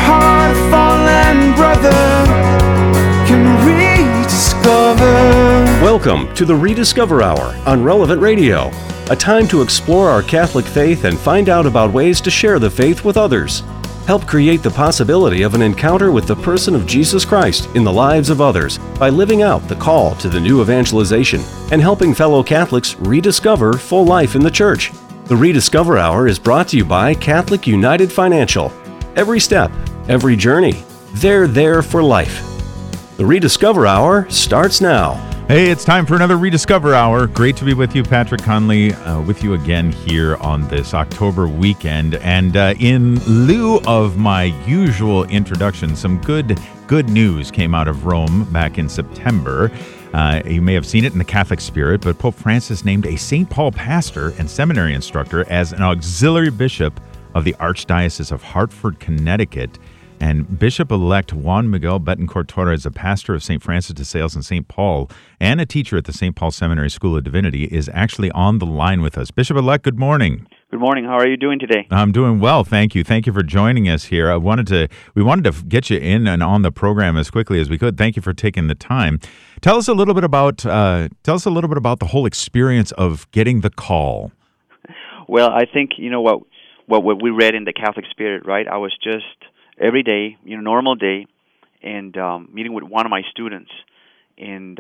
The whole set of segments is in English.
heart, a fallen brother, can rediscover. Welcome to the Rediscover Hour on Relevant Radio, a time to explore our Catholic faith and find out about ways to share the faith with others. Help create the possibility of an encounter with the person of Jesus Christ in the lives of others by living out the call to the new evangelization and helping fellow Catholics rediscover full life in the Church. The Rediscover Hour is brought to you by Catholic United Financial. Every step, every journey, they're there for life. The Rediscover Hour starts now. Hey, it's time for another Rediscover Hour. Great to be with you, Patrick Conley, with you again here on this October weekend. And in lieu of my usual introduction, some good news came out of Rome back in September. You may have seen it in the Catholic Spirit, but Pope Francis named a St. Paul pastor and seminary instructor as an auxiliary bishop of the Archdiocese of Hartford, Connecticut. And Bishop-elect Juan Miguel Betancourt Torres, a pastor of St. Francis de Sales in St. Paul and a teacher at the St. Paul Seminary School of Divinity, is actually on the line with us. Bishop-elect, good morning. Good morning. How are you doing today? I'm doing well, thank you. Thank you for joining us here. We wanted to get you in and on the program as quickly as we could. Thank you for taking the time. Tell us a little bit about the whole experience of getting the call. Well, I think what we read in the Catholic Spirit, right? I was just every day, normal day, and meeting with one of my students, and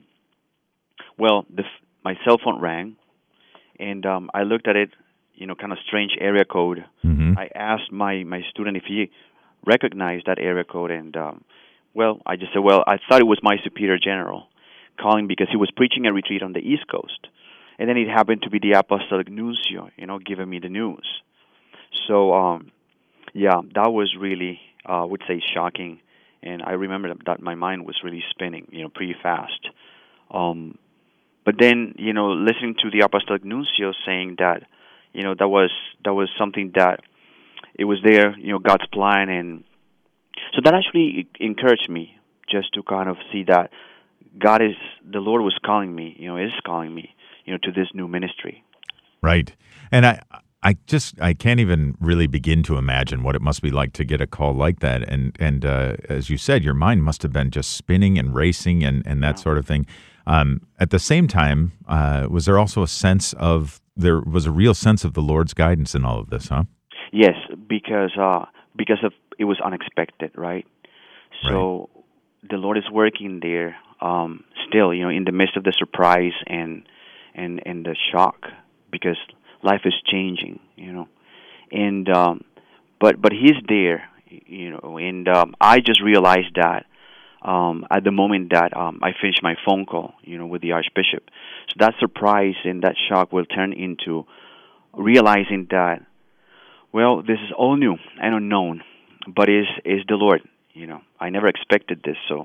my cell phone rang, and I looked at it, kind of strange area code. Mm-hmm. I asked my student if he recognized that area code, and I just said, I thought it was my Superior General calling because he was preaching a retreat on the East Coast, and then it happened to be the Apostolic Nuncio, giving me the news. So, that was really, I would say, shocking, and I remember that my mind was really spinning, pretty fast. But then, listening to the Apostolic Nuncio saying that, that was something that it was there, God's plan, and so that actually encouraged me just to kind of see that the Lord was calling me, is calling me, to this new ministry. Right, and I can't even really begin to imagine what it must be like to get a call like that. And as you said, your mind must have been just spinning and racing and that sort of thing. At the same time, was there also there was a real sense of the Lord's guidance in all of this, huh? Yes, because it was unexpected, right? So the Lord is working there still, in the midst of the surprise and the shock, because life is changing, and but He's there, and I just realized that at the moment that I finished my phone call, with the Archbishop. So that surprise and that shock will turn into realizing that, this is all new and unknown, but is the Lord, I never expected this, so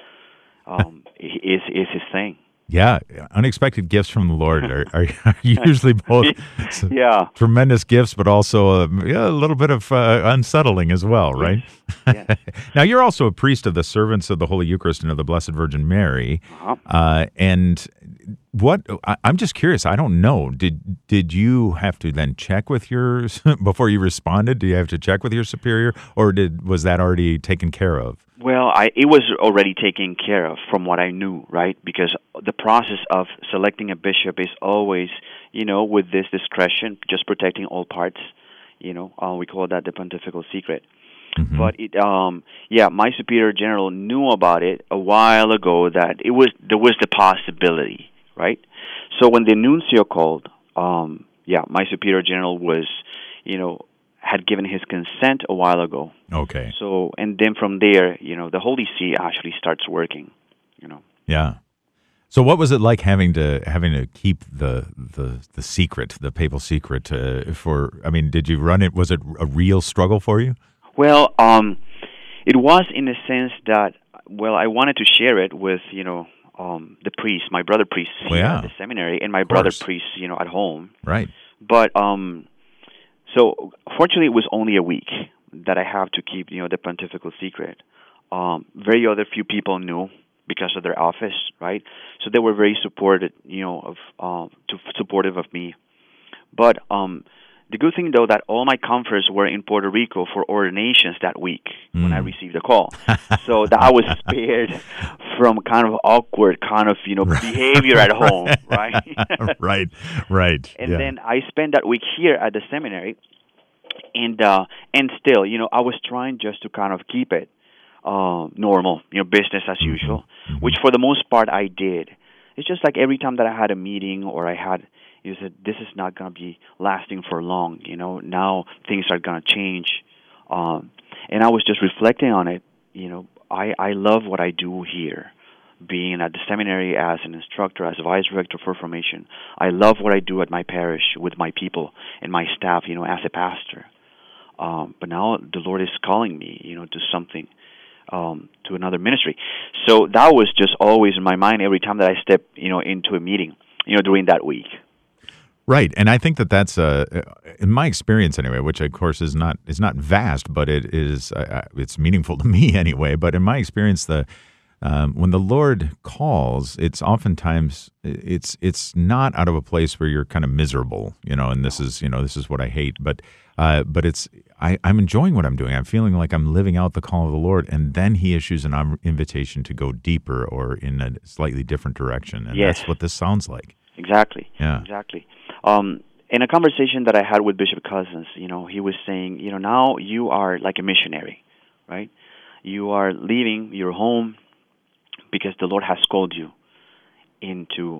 is His thing. Yeah, unexpected gifts from the Lord are usually both tremendous gifts, but also a little bit of unsettling as well, right? Yes. Now, you're also a priest of the servants of the Holy Eucharist and of the Blessed Virgin Mary. Uh-huh. And I'm just curious, I don't know, did you have to then check with before you responded, do you have to check with your superior, or was that already taken care of? Well, it was already taken care of from what I knew, right? Because the process of selecting a bishop is always, with this discretion, just protecting all parts. We call that the pontifical secret. Mm-hmm. But my Superior General knew about it a while ago that there was the possibility, right? So when the nuncio called, my Superior General was, had given his consent a while ago. Okay. So, and then from there, the Holy See actually starts working, Yeah. So what was it like having to keep the secret, the papal secret did you run it? Was it a real struggle for you? Well, it was in the sense that, I wanted to share it with, the priest, my brother priest at the seminary, and my brother priest, at home. Right. But, so fortunately, it was only a week that I have to keep, the pontifical secret. Very other few people knew because of their office, right? So they were very supportive, supportive of me. But The good thing, though, that all my comforts were in Puerto Rico for ordinations that week when I received the call. So that I was spared from kind of awkward kind of, behavior at home, right? Right. And then I spent that week here at the seminary, and still, I was trying just to kind of keep it normal, business as usual, which for the most part I did. It's just like every time that I had a meeting or I had, you said, this is not going to be lasting for long, now things are going to change. And I was just reflecting on it, I love what I do here, being at the seminary as an instructor, as a vice director for formation. I love what I do at my parish with my people and my staff, as a pastor. But now the Lord is calling me, to something, to another ministry. So that was just always in my mind every time that I step, into a meeting, during that week. Right, and I think that's in my experience anyway, which of course is not vast, but it is it's meaningful to me anyway. But in my experience, when the Lord calls, it's oftentimes it's not out of a place where you're kind of miserable, and this is what I hate, but it's I'm enjoying what I'm doing. I'm feeling like I'm living out the call of the Lord, and then He issues an invitation to go deeper or in a slightly different direction, and that's what this sounds like. Exactly. Yeah. Exactly. In a conversation that I had with Bishop Cousins, he was saying, now you are like a missionary, right? You are leaving your home because the Lord has called you into,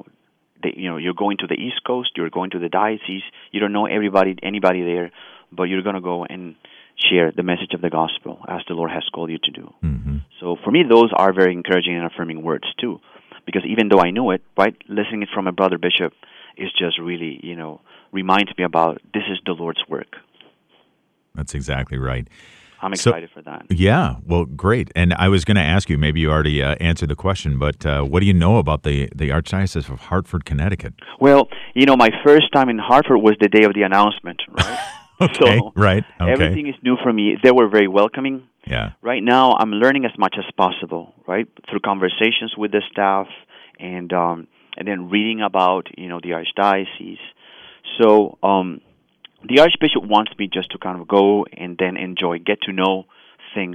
you're going to the East Coast, you're going to the diocese, you don't know anybody there, but you're going to go and share the message of the gospel as the Lord has called you to do. Mm-hmm. So for me, those are very encouraging and affirming words too, because even though I knew it, right, listening it from a brother bishop is just really, reminds me about this is the Lord's work. That's exactly right. I'm excited for that. Yeah, well, great. And I was going to ask you, maybe you already answered the question, but what do you know about the Archdiocese of Hartford, Connecticut? Well, my first time in Hartford was the day of the announcement, right? Okay, so right. Okay. Everything is new for me. They were very welcoming. Yeah. Right now, I'm learning as much as possible, right, through conversations with the staff and then reading about, the Archdiocese. So the Archbishop wants me just to kind of go and then enjoy, get to know things,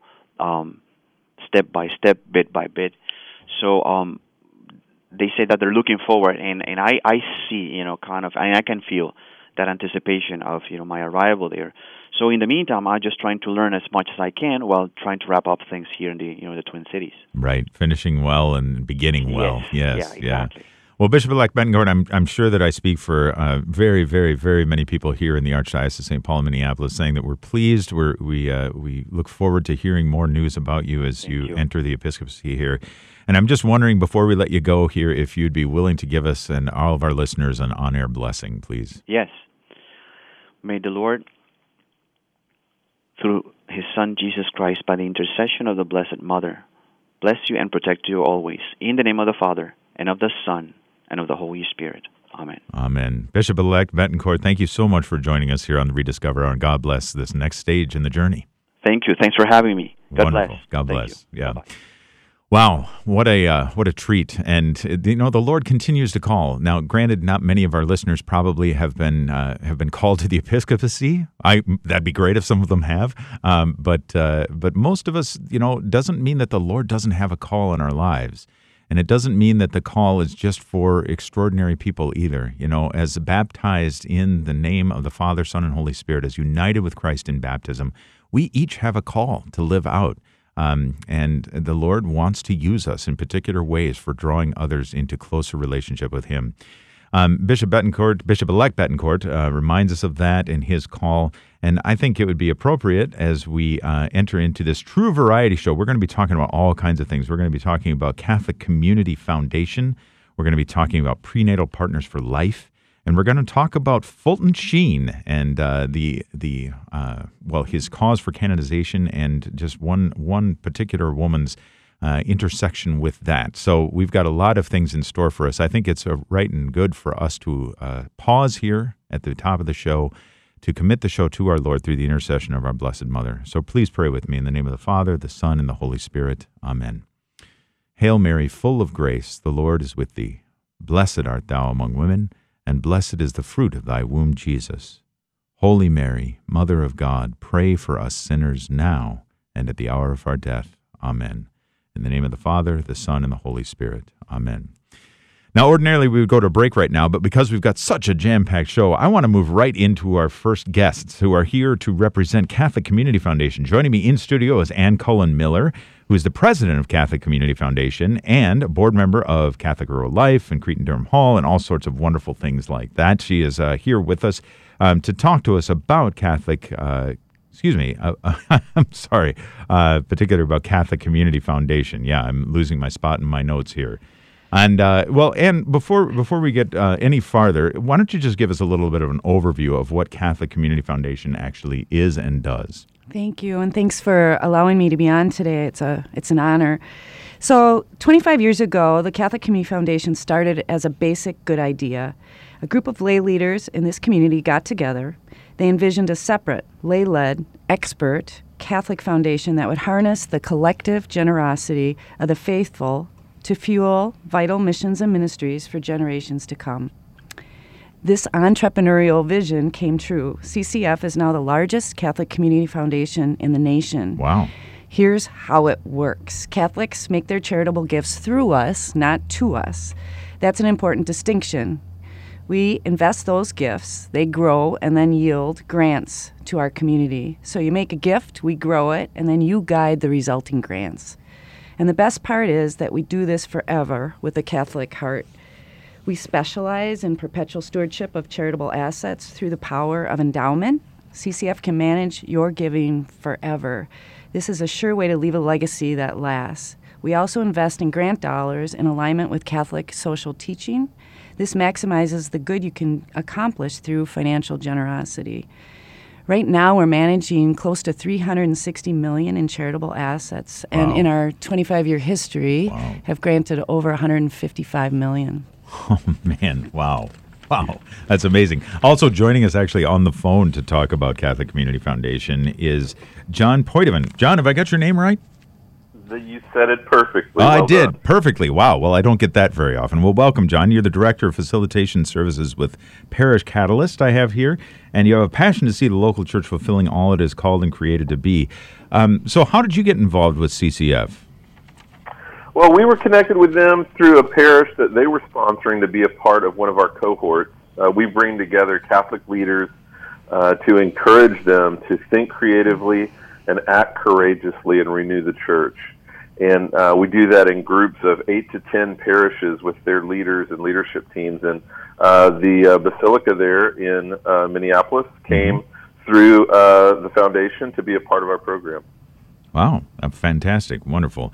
step by step, bit by bit. So they say that they're looking forward, and I see, kind of, and I can feel that anticipation of, my arrival there. So in the meantime, I'm just trying to learn as much as I can while trying to wrap up things here in the Twin Cities. Right, finishing well and beginning well. Yes, yeah, exactly. Well, Bishop-elect Betancourt, I'm sure that I speak for very, very, very many people here in the Archdiocese of St. Paul and Minneapolis, saying that we're pleased. We look forward to hearing more news about you as you enter the episcopacy here. And I'm just wondering, before we let you go here, if you'd be willing to give us and all of our listeners an on-air blessing, please. Yes. May the Lord, through His Son, Jesus Christ, by the intercession of the Blessed Mother, bless you and protect you always. In the name of the Father, and of the Son, and of the Holy Spirit. Amen. Amen. Bishop-elect Betancourt, thank you so much for joining us here on the Rediscover Hour, and God bless this next stage in the journey. Thank you. Thanks for having me. God Wonderful. bless. God bless. Yeah. Bye-bye. Wow, what a treat! And the Lord continues to call. Now, granted, not many of our listeners probably have been called to the episcopacy. That'd be great if some of them have, but most of us, doesn't mean that the Lord doesn't have a call in our lives, and it doesn't mean that the call is just for extraordinary people either. As baptized in the name of the Father, Son, and Holy Spirit, as united with Christ in baptism, we each have a call to live out. And the Lord wants to use us in particular ways for drawing others into closer relationship with Him. Bishop-elect Betancourt reminds us of that in his call, and I think it would be appropriate as we enter into this true variety show. We're going to be talking about all kinds of things. We're going to be talking about Catholic Community Foundation. We're going to be talking about Prenatal Partners for Life. And we're going to talk about Fulton Sheen and his cause for canonization and just one particular woman's intersection with that. So we've got a lot of things in store for us. I think it's right and good for us to pause here at the top of the show to commit the show to our Lord through the intercession of our Blessed Mother. So please pray with me in the name of the Father, the Son, and the Holy Spirit. Amen. Hail Mary, full of grace, the Lord is with thee. Blessed art thou among women, and blessed is the fruit of thy womb, Jesus. Holy Mary, Mother of God, pray for us sinners now and at the hour of our death. Amen. In the name of the Father, the Son, and the Holy Spirit. Amen. Now, ordinarily, we would go to a break right now, but because we've got such a jam-packed show, I want to move right into our first guests who are here to represent Catholic Community Foundation. Joining me in studio is Ann Cullen Miller, who is the president of Catholic Community Foundation and a board member of Catholic Rural Life and Cretin-Derham Hall and all sorts of wonderful things like that. She is here with us to talk to us about Catholic I'm sorry, particularly about Catholic Community Foundation. Yeah, I'm losing my spot in my notes here. And, Ann, before we get any farther, why don't you just give us a little bit of an overview of what Catholic Community Foundation actually is and does? Thank you, and thanks for allowing me to be on today. It's an honor. So 25 years ago, the Catholic Community Foundation started as a basic good idea. A group of lay leaders in this community got together. They envisioned a separate, lay-led, expert Catholic foundation that would harness the collective generosity of the faithful to fuel vital missions and ministries for generations to come. This entrepreneurial vision came true. CCF is now the largest Catholic community foundation in the nation. Wow. Here's how it works. Catholics make their charitable gifts through us, not to us. That's an important distinction. We invest those gifts, they grow, and then yield grants to our community. So you make a gift, we grow it, and then you guide the resulting grants. And the best part is that we do this forever with a Catholic heart. We specialize in perpetual stewardship of charitable assets through the power of endowment. CCF can manage your giving forever. This is a sure way to leave a legacy that lasts. We also invest in grant dollars in alignment with Catholic social teaching. This maximizes the good you can accomplish through financial generosity. Right now, we're managing close to $360 million in charitable assets, and Wow. in our 25-year history, Wow. have granted over $155 million. Oh, man. Wow. Wow. That's amazing. Also joining us actually on the phone to talk about Catholic Community Foundation is John Poitevin. John, have I got your name right? You said it perfectly. I Well did. done. Perfectly. Wow. Well, I don't get that very often. Well, welcome, John. You're the Director of Facilitation Services with Parish Catalyst I have here, and you have a passion to see the local church fulfilling all it is called and created to be. So how did you get involved with CCF? Well, we were connected with them through a parish that they were sponsoring to be a part of one of our cohorts. We bring together Catholic leaders to encourage them to think creatively and act courageously and renew the church. And we do that in groups of 8 to 10 parishes with their leaders and leadership teams. And the Basilica there in Minneapolis came through the foundation to be a part of our program. Wow. Fantastic. Wonderful.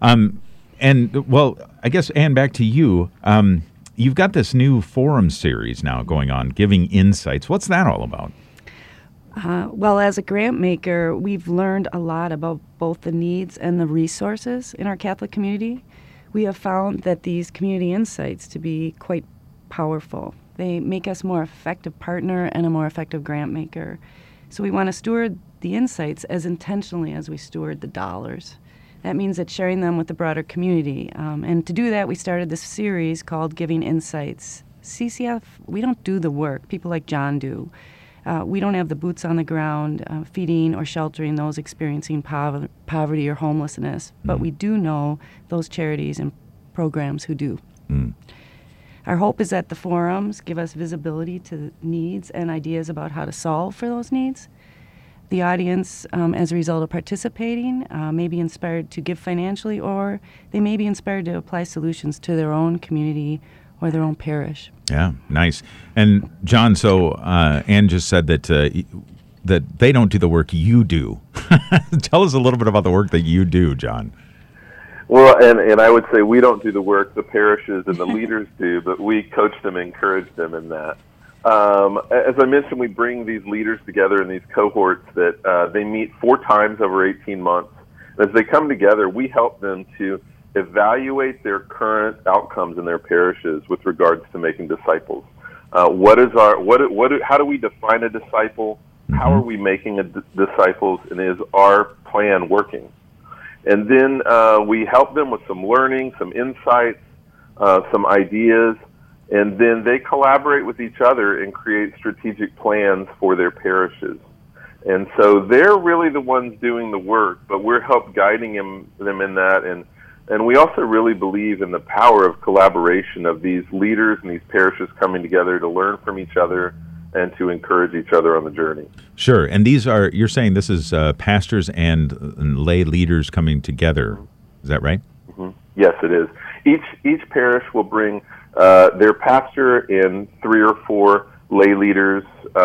And, well, I guess, Ann, back to you. You've got this new forum series now going on, Giving Insights. What's that all about? Well, as a grant maker, we've learned a lot about both the needs and the resources in our Catholic community. We have found that these community insights to be quite powerful. They make us a more effective partner and a more effective grant maker. So we want to steward the insights as intentionally as we steward the dollars. That means that sharing them with the broader community. And to do that, we started this series called Giving Insights. CCF, we don't do the work. People like John do. We don't have the boots on the ground feeding or sheltering those experiencing poverty or homelessness, but we do know those charities and programs who do. Our hope is that the forums give us visibility to needs and ideas about how to solve for those needs. The audience, as a result of participating, may be inspired to give financially, or they may be inspired to apply solutions to their own community or their own parish. Yeah, nice. And John, so Ann just said that that they don't do the work you do. Tell us a little bit about the work that you do, John. Well, and I would say we don't do the work, the parishes and the leaders do, but we coach them, encourage them in that. As I mentioned, we bring these leaders together in these cohorts that they meet 4 times over 18 months. And as they come together, we help them to evaluate their current outcomes in their parishes with regards to making disciples. How do we define a disciple? How are we making disciples? And is our plan working? And then we help them with some learning, some insights, some ideas. And then they collaborate with each other and create strategic plans for their parishes. And so they're really the ones doing the work, but we're help guiding them in that. And we also really believe in the power of collaboration of these leaders and these parishes coming together to learn from each other and to encourage each other on the journey. Sure. And these are, you're saying this is pastors and lay leaders coming together. Is that right? Mm-hmm. Yes, it is. Each parish will bring their pastor and 3 or 4 lay leaders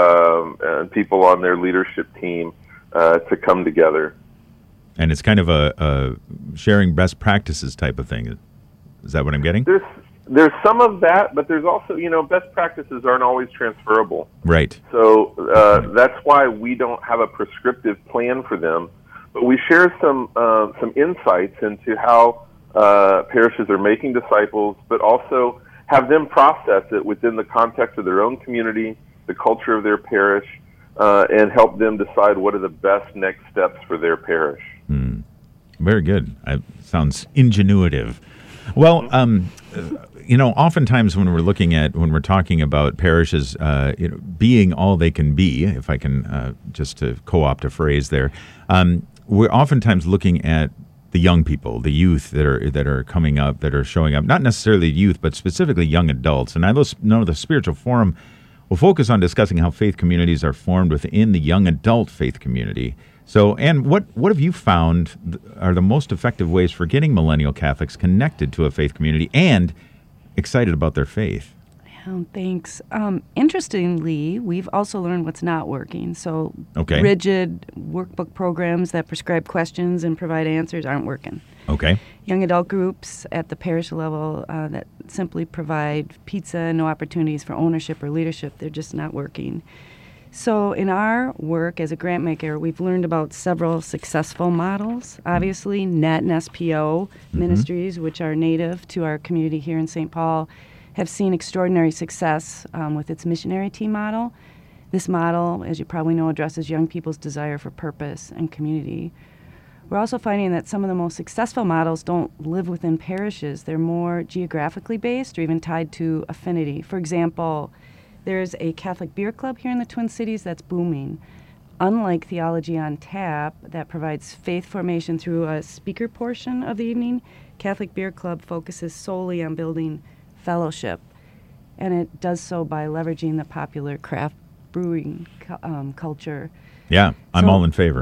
and people on their leadership team to come together. And it's kind of a sharing best practices type of thing. Is that what I'm getting? There's some of that, but there's also, best practices aren't always transferable. Right. So that's why we don't have a prescriptive plan for them, but we share some insights into how parishes are making disciples, but also have them process it within the context of their own community, the culture of their parish, and help them decide what are the best next steps for their parish. Very good. Sounds ingenuitive. Well, oftentimes when we're talking about parishes, being all they can be, if I can just to co-opt a phrase there, we're oftentimes looking at the young people, the youth that are coming up, that are showing up, not necessarily youth, but specifically young adults. And I know the Spiritual Forum will focus on discussing how faith communities are formed within the young adult faith community. So, and what have you found are the most effective ways for getting millennial Catholics connected to a faith community and excited about their faith? Thanks. Interestingly, we've also learned what's not working. So rigid workbook programs that prescribe questions and provide answers aren't working. Okay. Young adult groups at the parish level that simply provide pizza and no opportunities for ownership or leadership, they're just not working. So in our work as a grant maker, we've learned about several successful models. Obviously, NET and SPO ministries, which are native to our community here in St. Paul, have seen extraordinary success with its missionary team model. This model, as you probably know, addresses young people's desire for purpose and community. We're also finding that some of the most successful models don't live within parishes. They're more geographically based or even tied to affinity. For example, there's a Catholic beer club here in the Twin Cities that's booming. Unlike Theology on Tap, that provides faith formation through a speaker portion of the evening, Catholic Beer Club focuses solely on building fellowship, and it does so by leveraging the popular craft brewing culture. Yeah, I'm all in favor.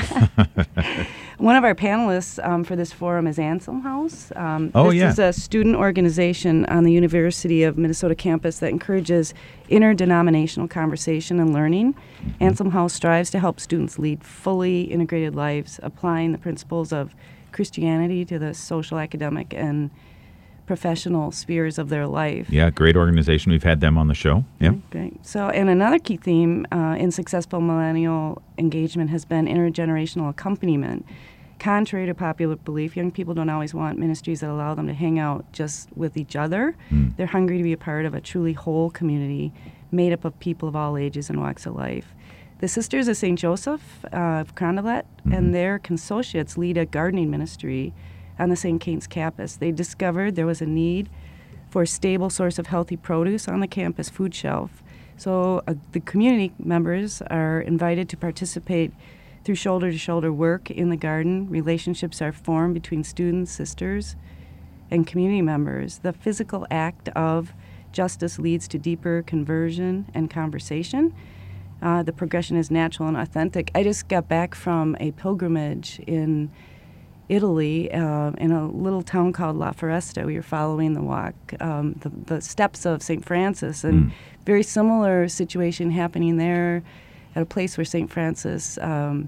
One of our panelists for this forum is Anselm House. This is a student organization on the University of Minnesota campus that encourages interdenominational conversation and learning. Anselm House strives to help students lead fully integrated lives, applying the principles of Christianity to the social, academic, and professional spheres of their life. Yeah, great organization. We've had them on the show. Yeah. Great. So, and another key theme in successful millennial engagement has been intergenerational accompaniment. Contrary to popular belief, young people don't always want ministries that allow them to hang out just with each other. They're hungry to be a part of a truly whole community made up of people of all ages and walks of life. The Sisters of St. Joseph of Carondelet and their consociates lead a gardening ministry on the St. Kate's campus. They discovered there was a need for a stable source of healthy produce on the campus food shelf. So the community members are invited to participate through shoulder-to-shoulder work in the garden. Relationships are formed between students, sisters, and community members. The physical act of justice leads to deeper conversion and conversation. The progression is natural and authentic. I just got back from a pilgrimage in Italy, in a little town called La Foresta. We were following the walk, the steps of St. Francis, and very similar situation happening there at a place where St. Francis,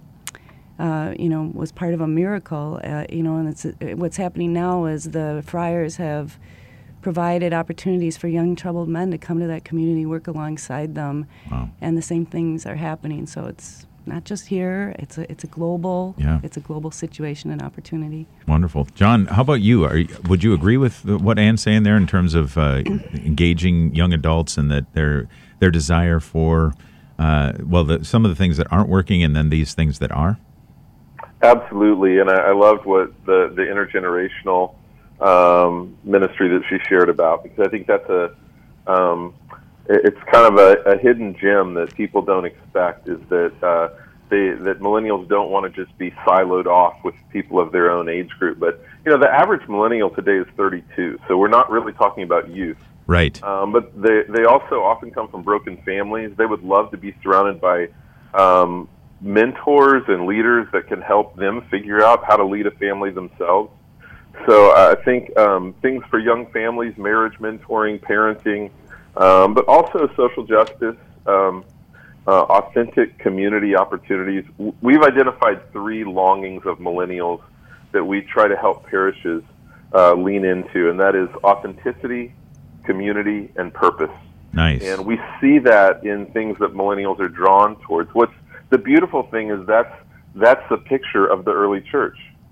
was part of a miracle. And what's happening now is the friars have provided opportunities for young troubled men to come to that community, work alongside them, and the same things are happening. So it's not just here; it's a global situation and opportunity. Wonderful, John. How about you? Would you agree with what Anne's saying there in terms of engaging young adults and that their desire for some of the things that aren't working and then these things that are? Absolutely, and I loved what the intergenerational ministry that she shared about, because I think that's It's kind of a hidden gem that people don't expect, is that that millennials don't want to just be siloed off with people of their own age group. But, the average millennial today is 32, so we're not really talking about youth. Right. But they also often come from broken families. They would love to be surrounded by mentors and leaders that can help them figure out how to lead a family themselves. So I think things for young families, marriage mentoring, parenting, but also social justice, authentic community opportunities. We've identified 3 longings of millennials that we try to help parishes lean into, and that is authenticity, community, and purpose. Nice. And we see that in things that millennials are drawn towards. What's the beautiful thing is that's the picture of the early church.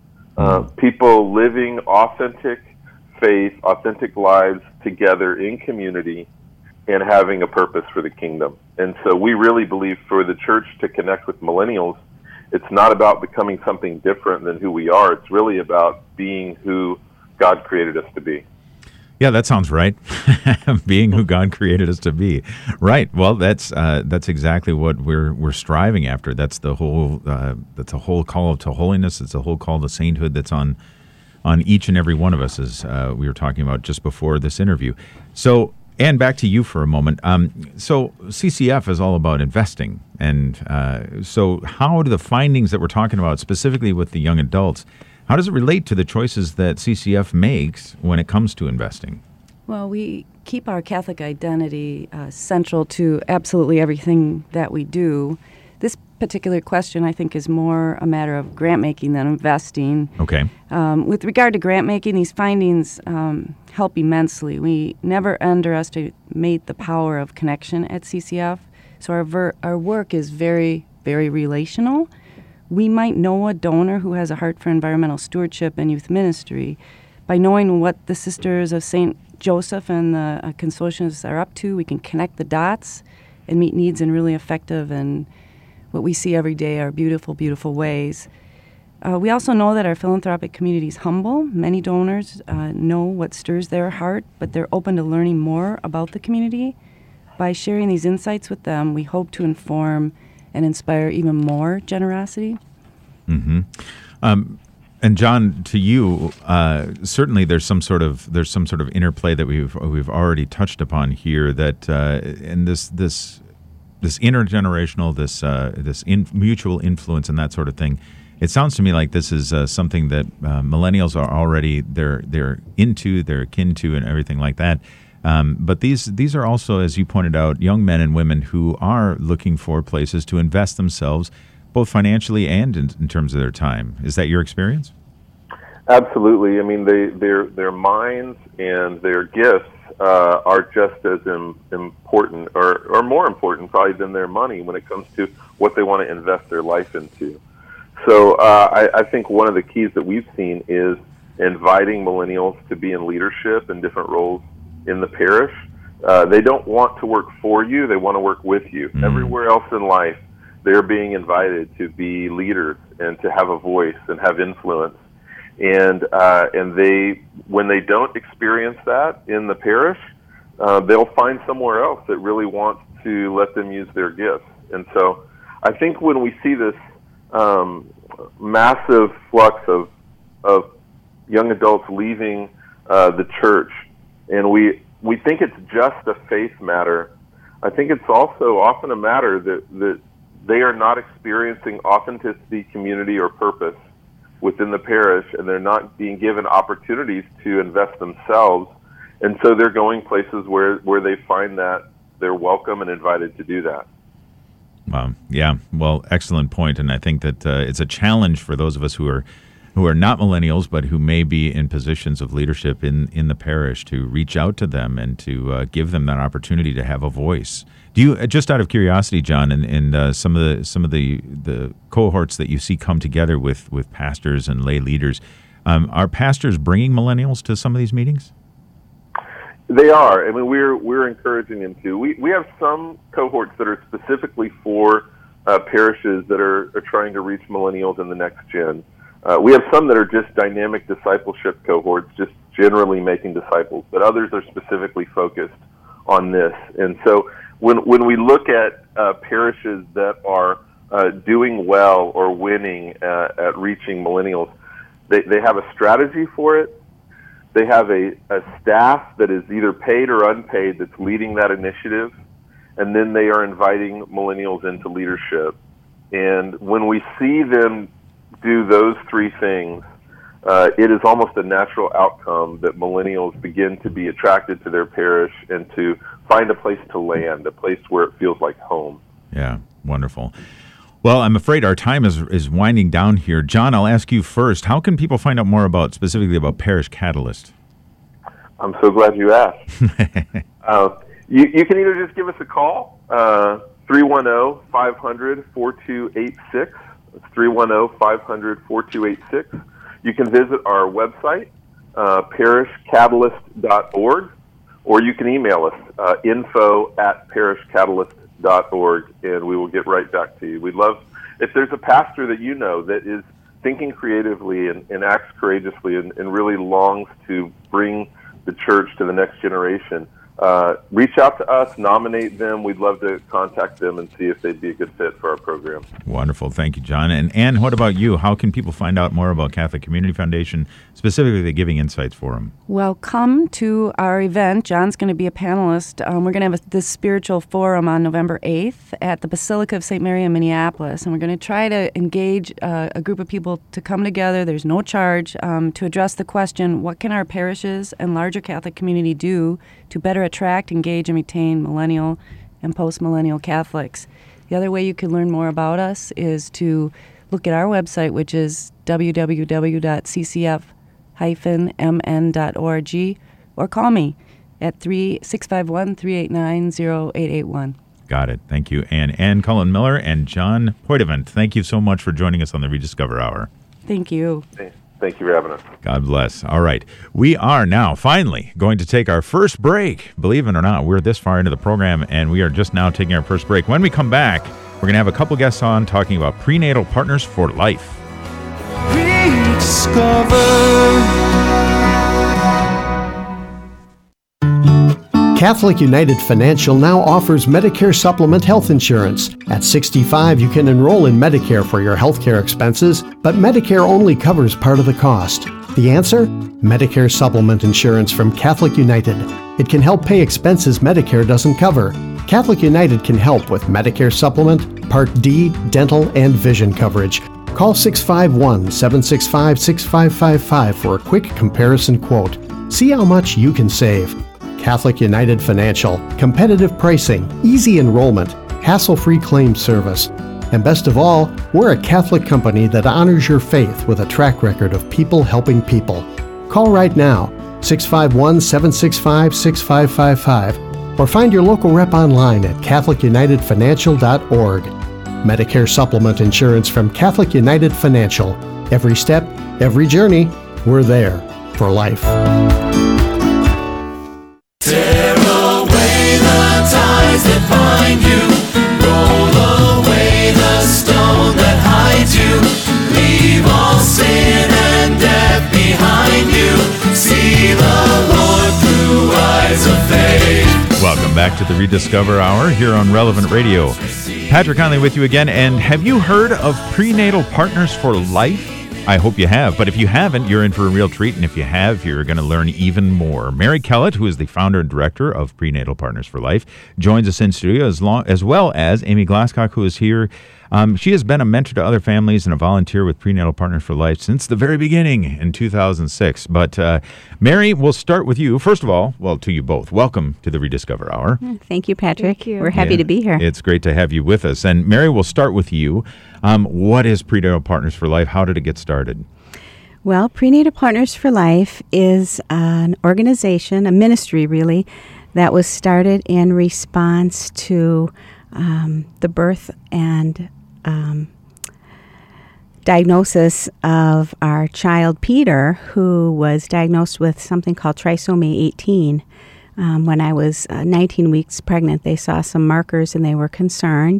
People living authentic faith, authentic lives together in community and having a purpose for the kingdom. And so we really believe for the church to connect with millennials, it's not about becoming something different than who we are. It's really about being who God created us to be. Yeah, that sounds right. Being who God created us to be, right? Well, that's exactly what we're striving after. That's the whole call to holiness. It's a whole call to sainthood that's on each and every one of us, as we were talking about just before this interview. So, Ann, back to you for a moment. So CCF is all about investing, and so how do the findings that we're talking about, specifically with the young adults, how does it relate to the choices that CCF makes when it comes to investing? Well, we keep our Catholic identity central to absolutely everything that we do. This particular question, I think, is more a matter of grant making than investing. Okay. With regard to grant making, these findings help immensely. We never underestimate the power of connection at CCF. So our work is very, very relational. We might know a donor who has a heart for environmental stewardship and youth ministry. By knowing what the Sisters of St. Joseph and the consortiums are up to, we can connect the dots and meet needs in really effective and what we see every day are beautiful, beautiful ways. We also know that our philanthropic community is humble. Many donors know what stirs their heart, but they're open to learning more about the community. By sharing these insights with them, we hope to inform and inspire even more generosity. Mm-hmm. And John, to you, certainly there's some sort of interplay that we've already touched upon here. That and this intergenerational, this mutual influence and that sort of thing. It sounds to me like this is something that millennials are already they're into, they're akin to, and everything like that. But these are also, as you pointed out, young men and women who are looking for places to invest themselves, both financially and in terms of their time. Is that your experience? Absolutely. I mean, their minds and their gifts are just as important, or more important, probably, than their money when it comes to what they want to invest their life into. So I think one of the keys that we've seen is inviting millennials to be in leadership in different roles in the parish. They don't want to work for you, they want to work with you. Everywhere else in life, they're being invited to be leaders and to have a voice and have influence. And they, when they don't experience that in the parish, they'll find somewhere else that really wants to let them use their gifts. And so I think when we see this massive flux of young adults leaving the church, and we think it's just a faith matter, I think it's also often a matter that they are not experiencing authenticity, community, or purpose within the parish, and they're not being given opportunities to invest themselves, and so they're going places where they find that they're welcome and invited to do that. Yeah, well, excellent point, and I think that it's a challenge for those of us who are not millennials, but who may be in positions of leadership in the parish, to reach out to them and to give them that opportunity to have a voice. Do you, just out of curiosity, John, and some of the cohorts that you see come together with pastors and lay leaders, are pastors bringing millennials to some of these meetings? They are. I mean, we're encouraging them to. We have some cohorts that are specifically for parishes that are trying to reach millennials in the next gen. We have some that are just dynamic discipleship cohorts, just generally making disciples, but others are specifically focused on this. And so when we look at parishes that are doing well or winning at reaching millennials, they have a strategy for it. They have a staff that is either paid or unpaid that's leading that initiative, and then they are inviting millennials into leadership. And when we see them do those three things, it is almost a natural outcome that millennials begin to be attracted to their parish and to find a place to land, a place where it feels like home. Yeah, wonderful. Well, I'm afraid our time is winding down here. John, I'll ask you first. How can people find out more specifically about Parish Catalyst? I'm so glad you asked. You can either just give us a call, 310-500-4286. It's 310-500-4286. You can visit our website, parishcatalyst.org, or you can email us, info@parishcatalyst.org, and we will get right back to you. We'd love, if there's a pastor that you know that is thinking creatively and acts courageously and really longs to bring the church to the next generation, reach out to us, nominate them. We'd love to contact them and see if they'd be a good fit for our program. Wonderful. Thank you, John. And Ann, what about you? How can people find out more about Catholic Community Foundation, specifically the Giving Insights Forum? Well, come to our event. John's going to be a panelist. We're going to have this spiritual forum on November 8th at the Basilica of St. Mary in Minneapolis, and we're going to try to engage a group of people to come together. There's no charge to address the question, what can our parishes and larger Catholic community do to better attract, engage, and retain millennial and post-millennial Catholics? The other way you can learn more about us is to look at our website, which is www.ccf-mn.org, or call me at 651-389-0881. Got it. Thank you. And Ann Cullen-Miller and John Poitevent, thank you so much for joining us on the Rediscover Hour. Thank you. Thank you for having us. God bless. All right. We are now finally going to take our first break. Believe it or not, we're this far into the program, and we are just now taking our first break. When we come back, we're going to have a couple guests on talking about Prenatal Partners for Life. Catholic United Financial now offers Medicare Supplement health insurance. At 65, you can enroll in Medicare for your healthcare expenses, but Medicare only covers part of the cost. The answer? Medicare Supplement insurance from Catholic United. It can help pay expenses Medicare doesn't cover. Catholic United can help with Medicare Supplement, Part D, dental, and vision coverage. Call 651-765-6555 for a quick comparison quote. See how much you can save. Catholic United Financial, competitive pricing, easy enrollment, hassle-free claim service. And best of all, we're a Catholic company that honors your faith with a track record of people helping people. Call right now, 651-765-6555, or find your local rep online at catholicunitedfinancial.org. Medicare Supplement insurance from Catholic United Financial. Every step, every journey, we're there for life. Tear away the ties that bind you. Roll away the stone that hides you. Leave all sin and death behind you. See the Lord through eyes of faith. Welcome back to the Rediscover Hour here on Relevant Radio. Patrick Conley with you again. And have you heard of Prenatal Partners for Life? I hope you have, but if you haven't, you're in for a real treat, and if you have, you're going to learn even more. Mary Kellett, who is the founder and director of Prenatal Partners for Life, joins us in studio, as well as Amy Glasscock, who is here. She has been a mentor to other families and a volunteer with Prenatal Partners for Life since the very beginning in 2006. But Mary, we'll start with you. First of all, well, to you both, welcome to the Rediscover Hour. Thank you, Patrick. Thank you. We're happy to be here. It's great to have you with us. And Mary, we'll start with you. What is Prenatal Partners for Life? How did it get started? Well, Prenatal Partners for Life is an organization, a ministry really, that was started in response to the birth and diagnosis of our child Peter, who was diagnosed with something called trisomy 18. When I was 19 weeks pregnant, they saw some markers and they were concerned.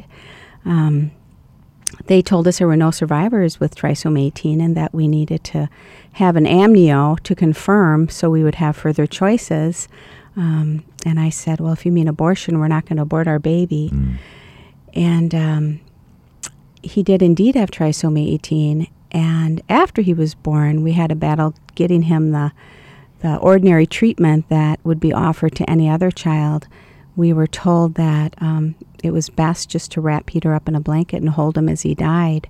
They told us there were no survivors with trisomy 18 and that we needed to have an amnio to confirm so we would have further choices. And I said, well, if you mean abortion, we're not going to abort our baby. And he did indeed have trisomy 18. And after he was born, we had a battle getting him the ordinary treatment that would be offered to any other child. We were told that it was best just to wrap Peter up in a blanket and hold him as he died.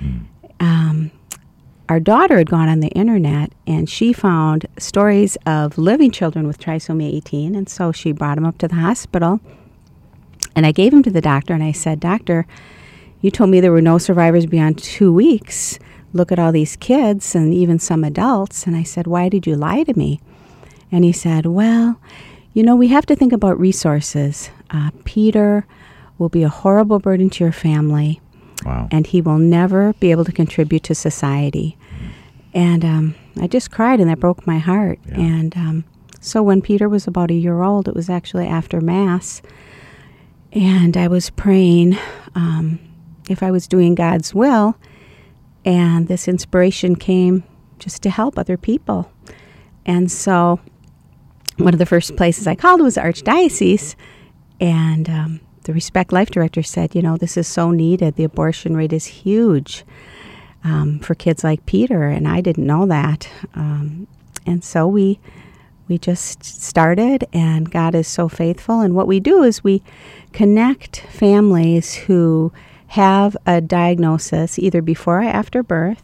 Our daughter had gone on the internet, and she found stories of living children with trisomy 18, and so she brought him up to the hospital. And I gave him to the doctor, and I said, Doctor, you told me there were no survivors beyond 2 weeks. Look at all these kids and even some adults. And I said, why did you lie to me? And he said, well, we have to think about resources. Peter will be a horrible burden to your family. Wow. And he will never be able to contribute to society. And I just cried, and that broke my heart. Yeah. And so when Peter was about a year old, it was actually after Mass, and I was praying if I was doing God's will, and this inspiration came just to help other people. And so one of the first places I called was the Archdiocese, and the Respect Life director said, this is so needed. The abortion rate is huge for kids like Peter, and I didn't know that. And so we just started, and God is so faithful. And what we do is we connect families who have a diagnosis either before or after birth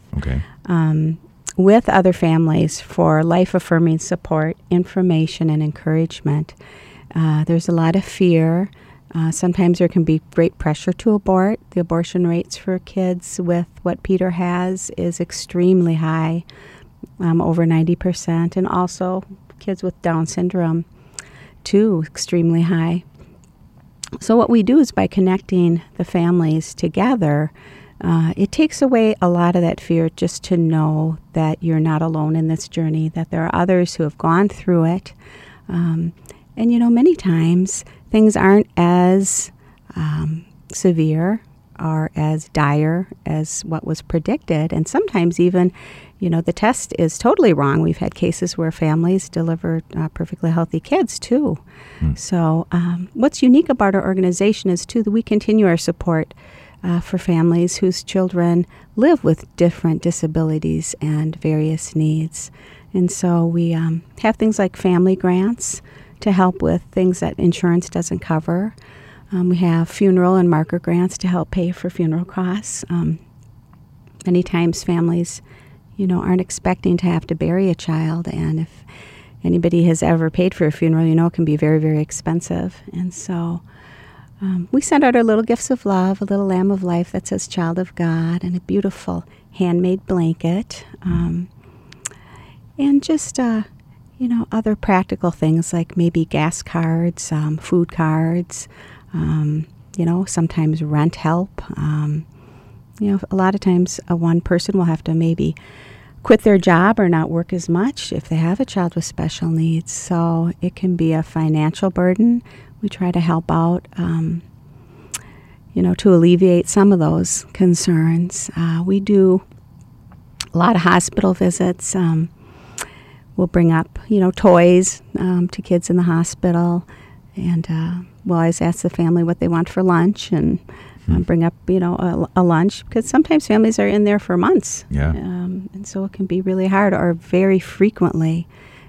with other families for life-affirming support, information, and encouragement. There's a lot of fear. Sometimes there can be great pressure to abort. The abortion rates for kids with what Peter has is extremely high, over 90%, and also kids with Down syndrome, too, extremely high. So what we do is by connecting the families together, it takes away a lot of that fear just to know that you're not alone in this journey, that there are others who have gone through it. And, many times things aren't as severe or as dire as what was predicted. And sometimes even, the test is totally wrong. We've had cases where families delivered perfectly healthy kids, too. So what's unique about our organization is, too, that we continue our support for families whose children live with different disabilities and various needs. And so we have things like family grants to help with things that insurance doesn't cover. We have funeral and marker grants to help pay for funeral costs. Many times families, aren't expecting to have to bury a child, and if anybody has ever paid for a funeral, it can be very, very expensive. And so we send out our little gifts of love, a little lamb of life that says Child of God, and a beautiful handmade blanket, and just other practical things like maybe gas cards, food cards, sometimes rent help. A lot of times one person will have to maybe quit their job or not work as much if they have a child with special needs. So it can be a financial burden. We try to help out, to alleviate some of those concerns. We do a lot of hospital visits. We'll bring up, toys to kids in the hospital, and we'll always ask the family what they want for lunch, and bring up, a lunch, because sometimes families are in there for months. Yeah. And so it can be really hard, or very frequently,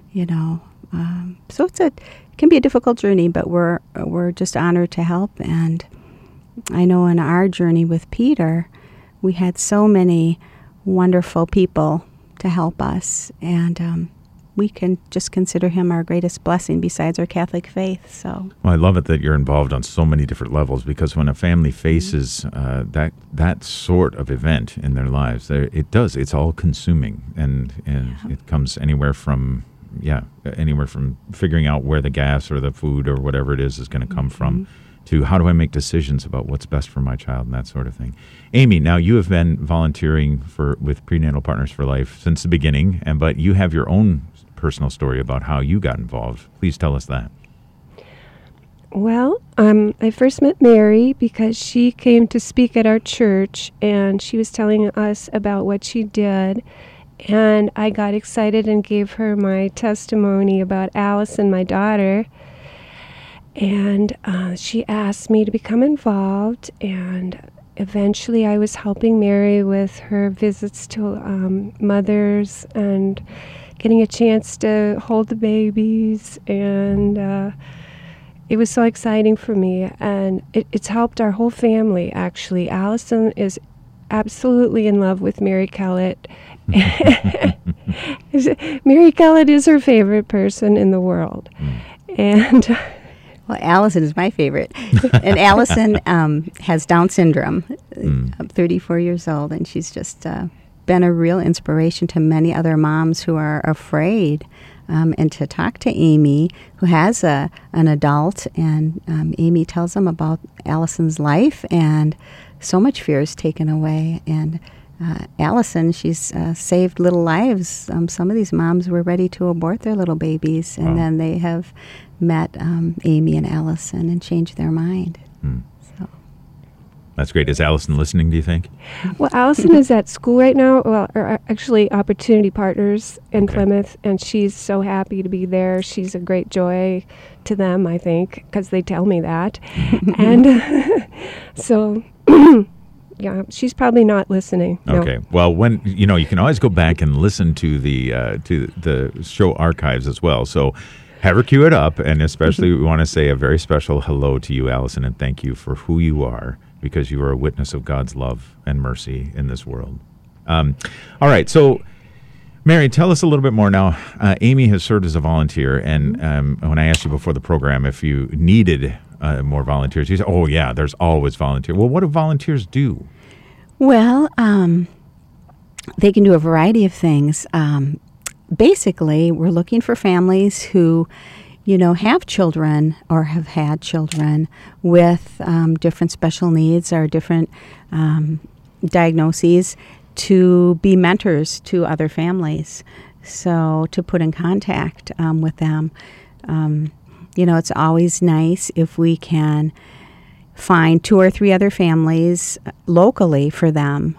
So it can be a difficult journey, but we're just honored to help. And I know in our journey with Peter, we had so many wonderful people to help us, and we can just consider him our greatest blessing besides our Catholic faith. So, well, I love it that you're involved on so many different levels, because when a family faces that sort of event in their lives, it's all consuming, and it comes anywhere from figuring out where the gas or the food or whatever it is going to come from, to how do I make decisions about what's best for my child and that sort of thing. Amy, now you have been volunteering with Prenatal Partners for Life since the beginning, but you have your own personal story about how you got involved. Please tell us that. Well, I first met Mary because she came to speak at our church, and she was telling us about what she did. And I got excited and gave her my testimony about Allison, my daughter. And she asked me to become involved. And eventually I was helping Mary with her visits to mothers and getting a chance to hold the babies. And it was so exciting for me. And it's helped our whole family, actually. Allison is absolutely in love with Mary Kellett. Mary Kellett is her favorite person in the world. And well, Allison is my favorite. And Allison has Down syndrome. I'm 34 years old, and she's just been a real inspiration to many other moms who are afraid. And to talk to Amy, who has an adult, and Amy tells them about Allison's life, and so much fear is taken away. And Allison, she's saved little lives. Some of these moms were ready to abort their little babies, and then they have met Amy and Allison and changed their mind. So. That's great. Is Allison listening, do you think? Well, Allison is at school right now, or actually Opportunity Partners in Plymouth, and she's so happy to be there. She's a great joy to them, I think, because they tell me that. And so... Yeah, she's probably not listening. Okay. No. Well, when you can always go back and listen to the show archives as well. So have her cue it up, and especially we want to say a very special hello to you, Allison, and thank you for who you are, because you are a witness of God's love and mercy in this world. All right. So, Mary, tell us a little bit more now. Amy has served as a volunteer, and when I asked you before the program if you needed more volunteers, you said, "Oh yeah, there's always volunteers." Well, what do volunteers do? Well, they can do a variety of things. Basically, we're looking for families who, have children or have had children with different special needs or different diagnoses, to be mentors to other families. So to put in contact with them. It's always nice if we can find 2 or 3 other families locally for them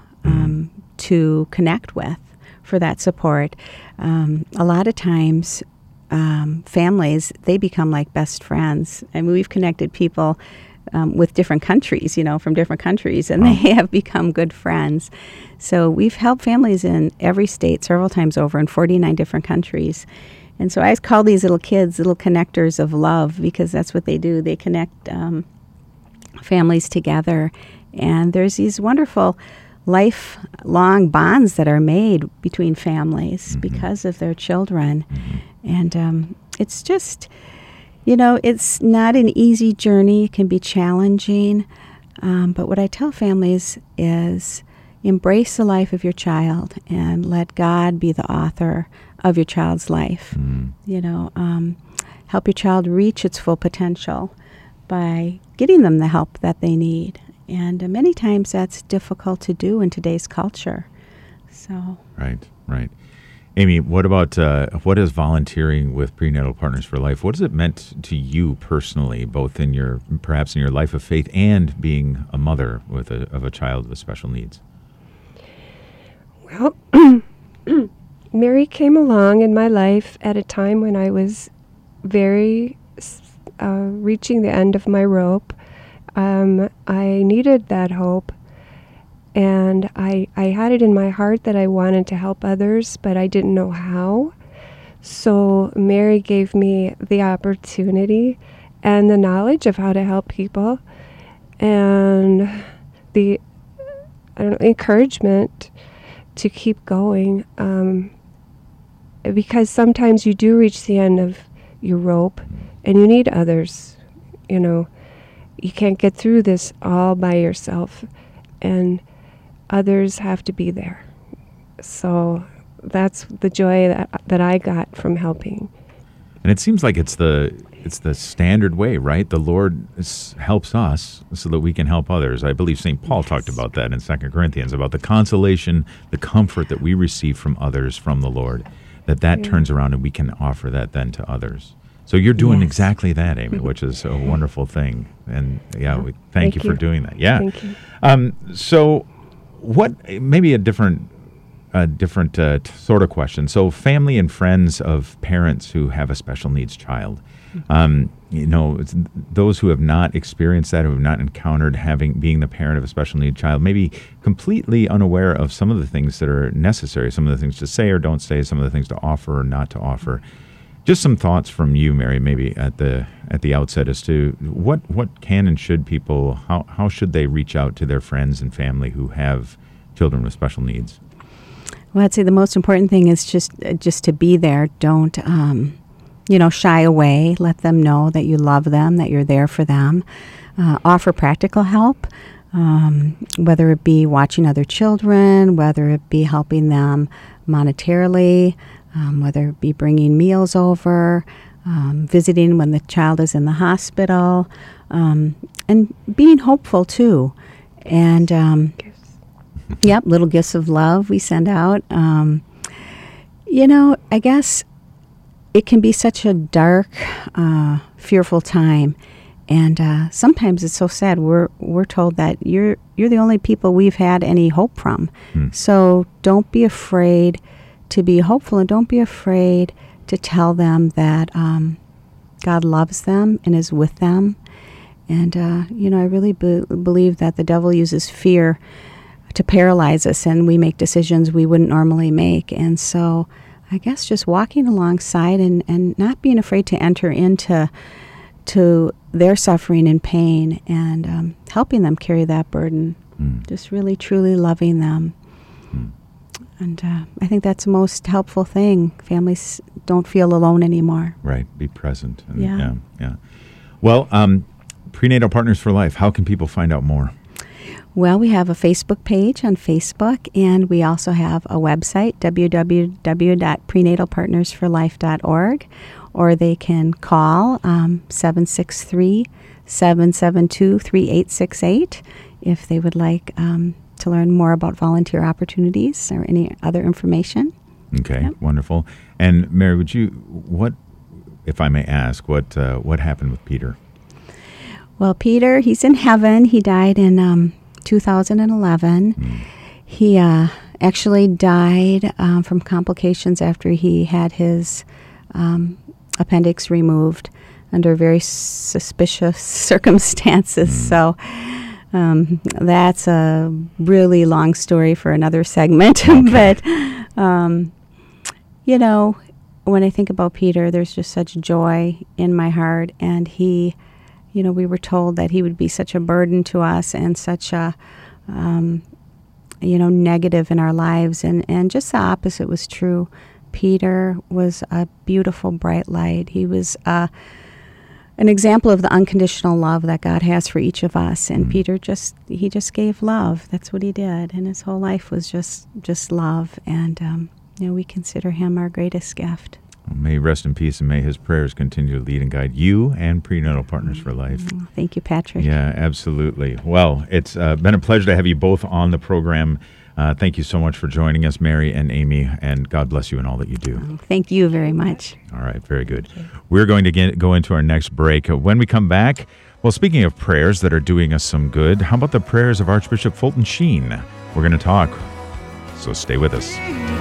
to connect with for that support. A lot of times, families, they become like best friends. I mean, we've connected people with different countries, from different countries, and they have become good friends. So we've helped families in every state several times over in 49 different countries. And so I call these little kids little connectors of love, because that's what they do. They connect families together. And there's these wonderful lifelong bonds that are made between families because of their children. And it's just, it's not an easy journey. It can be challenging. But what I tell families is embrace the life of your child and let God be the author of your child's life. Help your child reach its full potential by getting them the help that they need. And many times that's difficult to do in today's culture. So Right. Amy, what about what is volunteering with Prenatal Partners for Life? What has it meant to you personally, both in perhaps in your life of faith and being a mother of a child with special needs? Well, Mary came along in my life at a time when I was very reaching the end of my rope. I needed that hope, and I had it in my heart that I wanted to help others, but I didn't know how. So Mary gave me the opportunity and the knowledge of how to help people, and the encouragement to keep going, because sometimes you do reach the end of your rope and you need others. You can't get through this all by yourself, and others have to be there. So that's the joy that I got from helping. And it seems like it's the standard way, right? The Lord helps us so that we can help others. I believe St. Paul talked about that in 2 Corinthians, about the consolation, the comfort that we receive from others from the Lord, that turns around and we can offer that then to others. So you're doing exactly that, Amy, which is a wonderful thing. And we thank you for doing that. Yeah. Thank you. So what, maybe a different different sort of question. So family and friends of parents who have a special needs child, those who have not experienced that, who have not encountered being the parent of a special needs child, maybe completely unaware of some of the things that are necessary, some of the things to say or don't say, some of the things to offer or not to offer. Just some thoughts from you, Mary, maybe at the outset as to what can and should people, how should they reach out to their friends and family who have children with special needs? Well, I'd say the most important thing is just to be there. Don't shy away. Let them know that you love them, that you're there for them. Offer practical help, whether it be watching other children, whether it be helping them monetarily, whether it be bringing meals over, visiting when the child is in the hospital, and being hopeful too. And little gifts of love we send out. I guess it can be such a dark, fearful time, and sometimes it's so sad. We're told that you're the only people we've had any hope from. So don't be afraid to be hopeful, and don't be afraid to tell them that God loves them and is with them. And I really believe that the devil uses fear to paralyze us, and we make decisions we wouldn't normally make. And so I guess just walking alongside and not being afraid to enter into their suffering and pain, and helping them carry that burden, just really truly loving them. And I think that's the most helpful thing. Families don't feel alone anymore. Right. Be present. And, yeah. Well, Prenatal Partners for Life, how can people find out more? Well, we have a Facebook page on Facebook, and we also have a website, www.prenatalpartnersforlife.org, or they can call 763-772-3868 if they would like to learn more about volunteer opportunities or any other information. Okay, Wonderful. And Mary, what, if I may ask, what happened with Peter? Well, Peter, he's in heaven. He died in 2011. He actually died from complications after he had his appendix removed under very suspicious circumstances. So that's a really long story for another segment. Okay. But, when I think about Peter, there's just such joy in my heart. And he, we were told that he would be such a burden to us and such a, negative in our lives. And just the opposite was true. Peter was a beautiful, bright light. He was an example of the unconditional love that God has for each of us. And Peter just gave love. That's what he did. And his whole life was just love. And, we consider him our greatest gift. Well, may he rest in peace, and may his prayers continue to lead and guide you and Prenatal Partners for Life. Thank you, Patrick. Yeah, absolutely. Well, it's been a pleasure to have you both on the program. Thank you so much for joining us, Mary and Amy, and God bless you in all that you do. Thank you very much. All right, very good. We're going to go into our next break. When we come back, well, speaking of prayers that are doing us some good, how about the prayers of Archbishop Fulton Sheen? We're going to talk, so stay with us.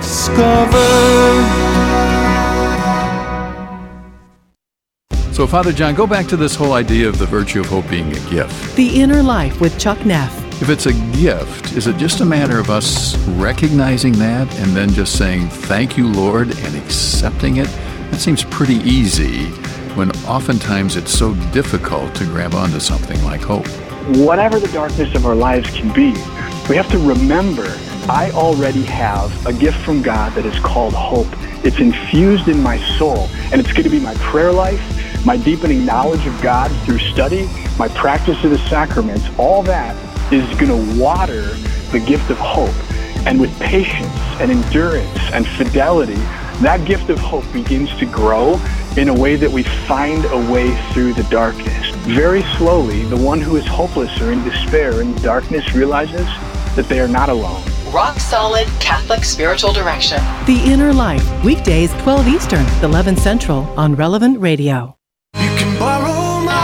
So, Father John, go back to this whole idea of the virtue of hope being a gift. The Inner Life with Chuck Neff. If it's a gift, is it just a matter of us recognizing that and then just saying, thank you, Lord, and accepting it? That seems pretty easy when oftentimes it's so difficult to grab onto something like hope. Whatever the darkness of our lives can be, we have to remember, I already have a gift from God that is called hope. It's infused in my soul, and it's going to be my prayer life, my deepening knowledge of God through study, my practice of the sacraments. All that is going to water the gift of hope. And with patience and endurance and fidelity, that gift of hope begins to grow in a way that we find a way through the darkness. Very slowly, the one who is hopeless or in despair in darkness realizes that they are not alone. Rock solid Catholic spiritual direction. The Inner Life, weekdays 12 Eastern, 11 Central on Relevant Radio. You can borrow mine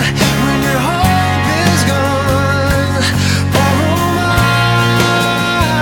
when your hope is gone. Borrow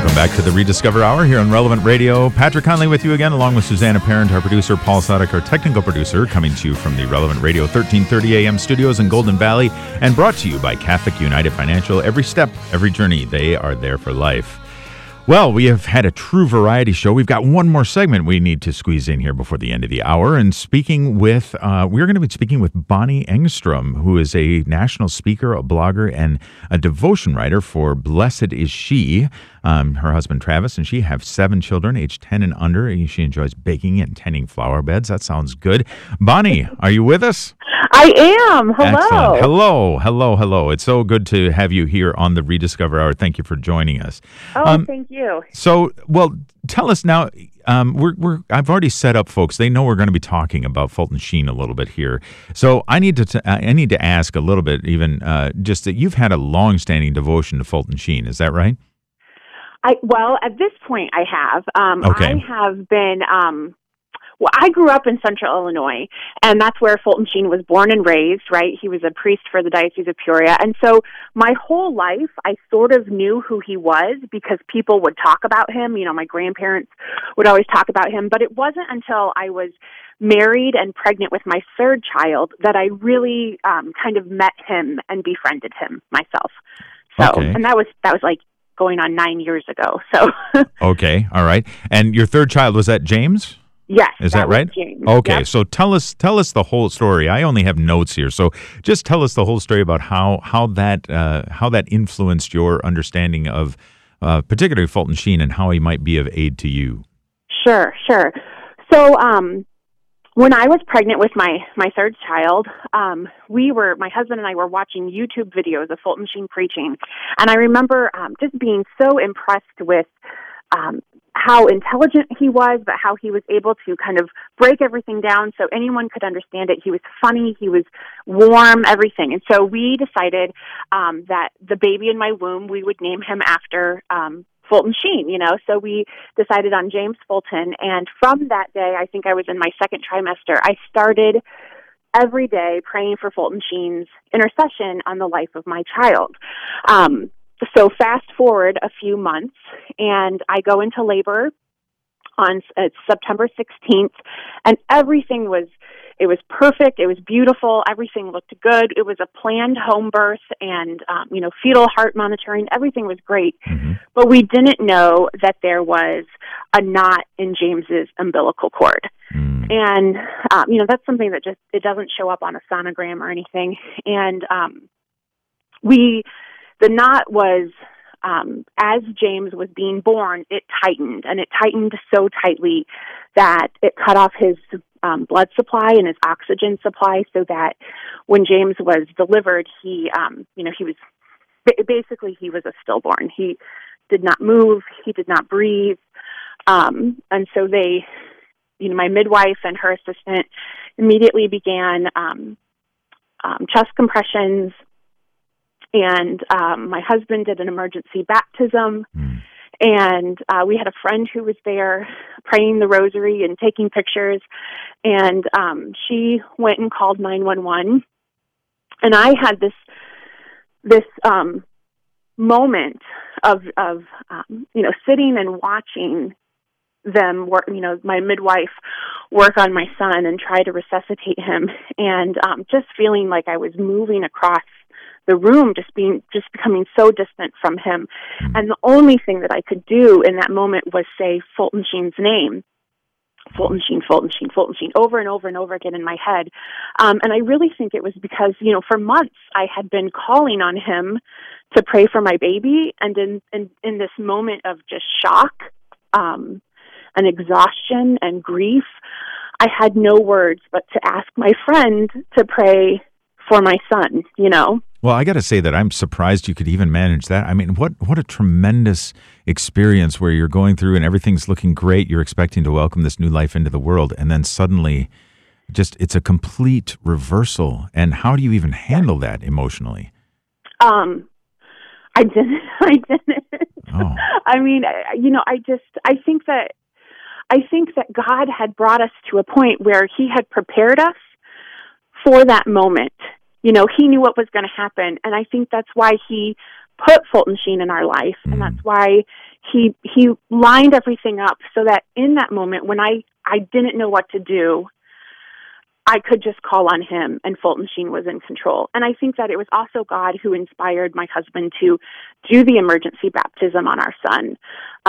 Welcome back to the Rediscover Hour here on Relevant Radio. Patrick Conley with you again, along with Susanna Parent, our producer, Paul Sadek, our technical producer, coming to you from the Relevant Radio 1330 AM studios in Golden Valley, and brought to you by Catholic United Financial. Every step, every journey, they are there for life. Well, we have had a true variety show. We've got one more segment we need to squeeze in here before the end of the hour. And speaking with, we're going to be speaking with Bonnie Engstrom, who is a national speaker, a blogger, and a devotion writer for Blessed Is She. Her husband, Travis, and she have 7 children, aged 10 and under. She enjoys baking and tending flower beds. That sounds good. Bonnie, are you with us? I am. Hello. Excellent. Hello. It's so good to have you here on the Rediscover Hour. Thank you for joining us. Oh, thank you. So, well, tell us now. I've already set up, folks. They know we're going to be talking about Fulton Sheen a little bit here. So I need to ask a little bit, even just that you've had a long-standing devotion to Fulton Sheen. Is that right? Well, at this point, I have. Okay. I have been. Well, I grew up in Central Illinois, and that's where Fulton Sheen was born and raised, right? He was a priest for the Diocese of Peoria. And so my whole life, I sort of knew who he was because people would talk about him. You know, my grandparents would always talk about him. But it wasn't until I was married and pregnant with my 3rd child that I really kind of met him and befriended him myself. So, okay. And that was like going on 9 years ago. So. Okay. All right. And your 3rd child, was that James? Yes. Is that right? James. Okay. Yep. So tell us the whole story. I only have notes here. So just tell us the whole story about how that influenced your understanding of particularly Fulton Sheen and how he might be of aid to you. Sure. So, when I was pregnant with my 3rd child, my husband and I were watching YouTube videos of Fulton Sheen preaching. And I remember just being so impressed with how intelligent he was, but how he was able to kind of break everything down so anyone could understand it. He was funny, he was warm, everything. And so we decided that the baby in my womb, we would name him after Fulton Sheen, you know. So we decided on James Fulton. And from that day, I think I was in my 2nd trimester, I started every day praying for Fulton Sheen's intercession on the life of my child. So fast forward a few months, and I go into labor on September 16th, and everything was perfect. It was beautiful. Everything looked good. It was a planned home birth and, fetal heart monitoring. Everything was great. Mm-hmm. But we didn't know that there was a knot in James's umbilical cord. Mm. And, that's something that it doesn't show up on a sonogram or anything. And the knot was, as James was being born, it tightened, and it tightened so tightly that it cut off his blood supply and his oxygen supply, so that when James was delivered, he was a stillborn. He did not move. He did not breathe. And so my midwife and her assistant immediately began chest compressions. And my husband did an emergency baptism, and we had a friend who was there praying the rosary and taking pictures, and she went and called 911, and I had this moment of sitting and watching them work, my midwife work on my son and try to resuscitate him, and just feeling like I was moving across the room, just becoming so distant from him. And the only thing that I could do in that moment was say Fulton Sheen's name. Fulton Sheen, Fulton Sheen, Fulton Sheen, over and over and over again in my head. And I really think it was because, for months I had been calling on him to pray for my baby. And in this moment of just shock, and exhaustion and grief, I had no words but to ask my friend to pray for my son, Well, I got to say that I'm surprised you could even manage that. I mean, what a tremendous experience where you're going through and everything's looking great. You're expecting to welcome this new life into the world, and then suddenly it's a complete reversal. And how do you even handle that emotionally? I didn't. Oh. I mean, I think that God had brought us to a point where he had prepared us for that moment. He knew what was going to happen. And I think that's why he put Fulton Sheen in our life, and that's why he lined everything up so that in that moment when I didn't know what to do, I could just call on him, and Fulton Sheen was in control. And I think that it was also God who inspired my husband to do the emergency baptism on our son.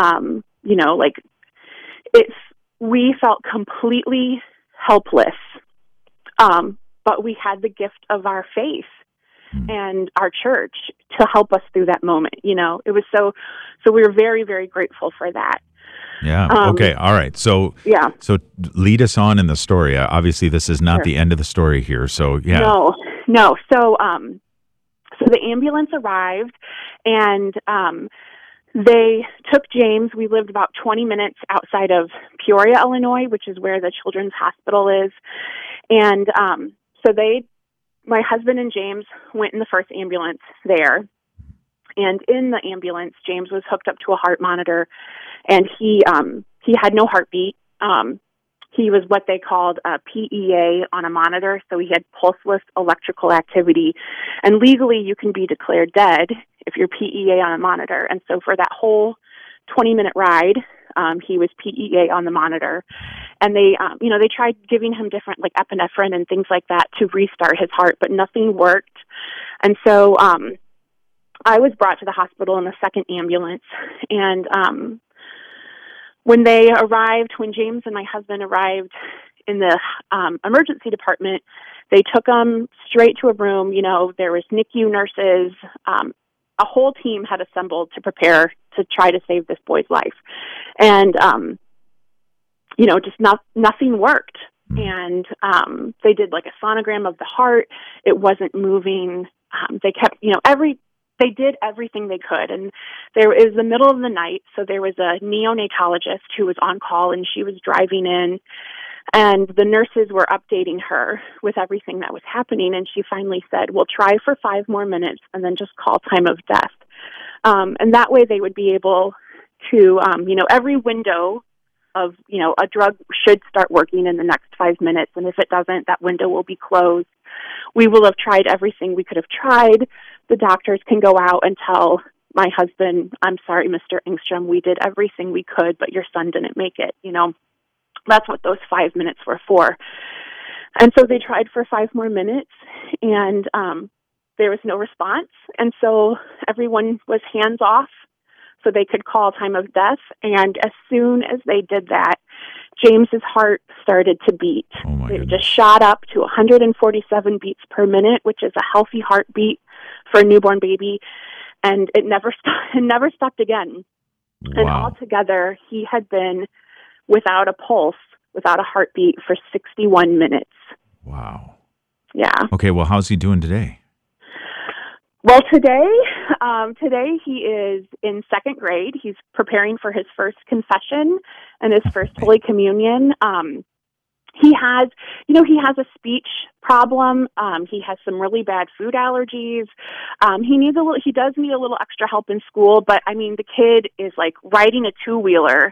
We felt completely helpless, but we had the gift of our faith and our church to help us through that moment. It was so we were very, very grateful for that. Yeah. Okay. All right. So lead us on in the story. Obviously, this is not the end of the story here. So yeah. No. So the ambulance arrived, and they took James. We lived about 20 minutes outside of Peoria, Illinois, which is where the Children's Hospital is. And my husband and James went in the first ambulance there. And in the ambulance, James was hooked up to a heart monitor, and he had no heartbeat. He was what they called a PEA on a monitor, so he had pulseless electrical activity. And legally, you can be declared dead if you're PEA on a monitor. And so for that whole 20-minute ride, he was PEA on the monitor. And they tried giving him different, like epinephrine and things like that to restart his heart, but nothing worked. And so I was brought to the hospital in the second ambulance. And when James and my husband arrived in the emergency department, they took him straight to a room. There was NICU nurses. A whole team had assembled to prepare to try to save this boy's life. And, just nothing worked. And they did like a sonogram of the heart. It wasn't moving. They kept, they did everything they could. And it was the middle of the night, so there was a neonatologist who was on call, and she was driving in, and the nurses were updating her with everything that was happening, and she finally said, "We'll try for 5 more minutes and then just call time of death." And that way they would be able to, every window of, a drug should start working in the next 5 minutes, and if it doesn't, that window will be closed. We will have tried everything we could have tried. The doctors can go out and tell my husband, "I'm sorry, Mr. Engstrom, we did everything we could, but your son didn't make it." That's what those 5 minutes were for. And so they tried for 5 more minutes, and there was no response. And so everyone was hands off so they could call time of death. And as soon as they did that, James's heart started to beat. It just shot up to 147 beats per minute, which is a healthy heartbeat for a newborn baby. And it never stopped again. Wow. And altogether, he had been without a pulse, without a heartbeat for 61 minutes. Wow. Yeah. Okay, well, how's he doing today? Well, today he is in 2nd grade. He's preparing for his first confession and his first Holy Communion. He has a speech problem. He has some really bad food allergies. He does need a little extra help in school, but I mean, the kid is like riding a 2-wheeler.